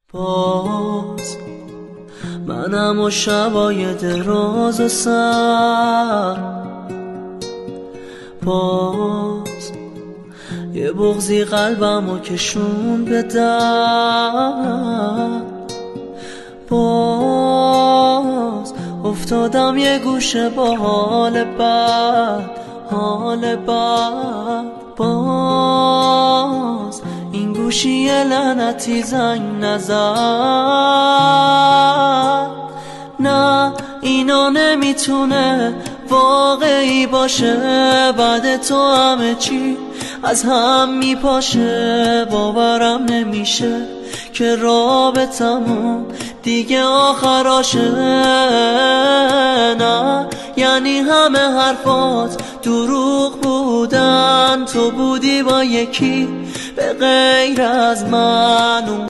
باز منم و شبای دراز و سر، باز یه بغضی قلبمو کشون به در، باز افتادم یه گوشه با حال بد، حال بد. باز این گوشی لعنتی زنگ نزد. نه اینا نمیتونه واقعی باشه، بعد تو همه چی از هم میپاشه. باورم نمیشه که رابطمون دیگه آخراشه. نه یعنی همه حرفات دروغ بودن، تو بودی با یکی به غیر از من.